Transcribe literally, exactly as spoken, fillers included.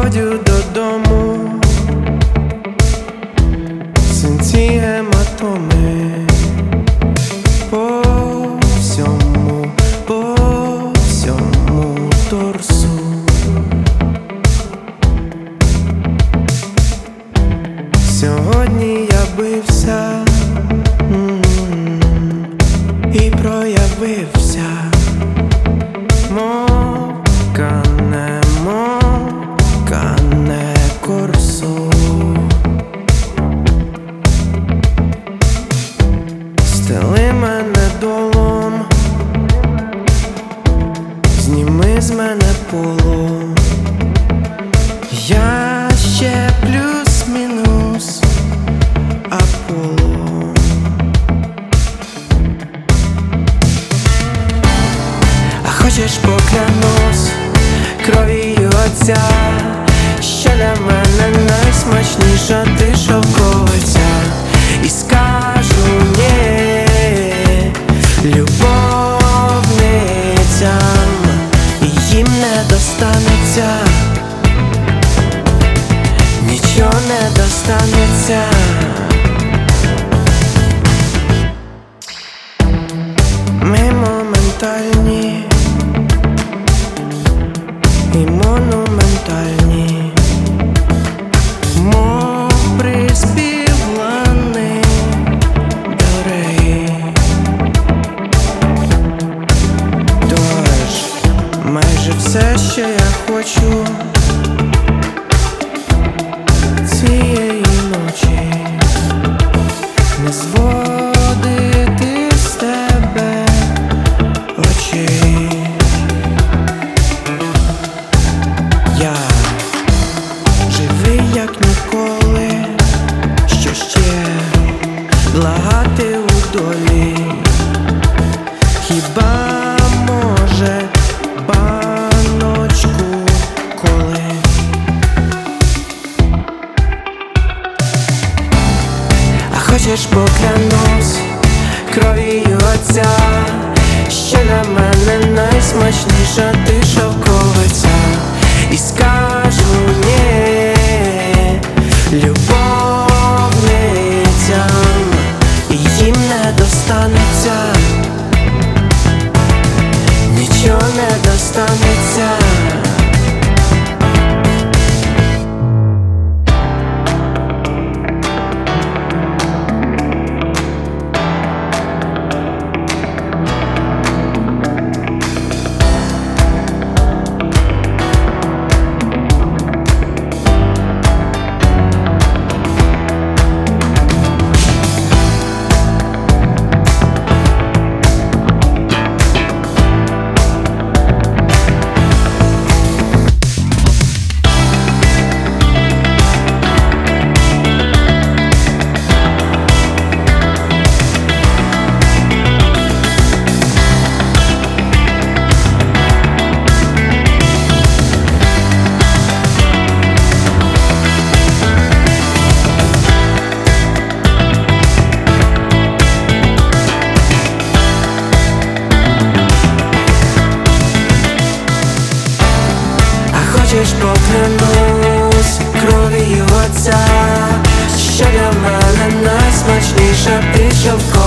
приходжу додому, синці гематоми по всьому, по всьому торсу. Сьогодні я бився і проявився. Мокане, мокане корсо. Стели мене долом, зніми з мене полом. Я ще плюс-мінус Аполлон. А хочеш поклянусь кров'ю отця, що для мене найсмачніша ти шовковиця, і скажу ні любовницям, і їм не достанеться, нічого не достанеться. Ми моментальні і монументальні, мов приспівлани до реї. Тож майже все, що я хочу цієї ночі, не зводити з тебе очей. Я живий як ніколи, що ще благати у долі, хіба може баночку коли. А хочеш поклянусь кров'ю отця, що для мене найсмачніша ти шовковиця, і скажу ні любовницям, і їм не достанеться, нічого не достанеться. Хочеш поклянусь кров'ю отця, що для мене найсмачніша ти шовковиця.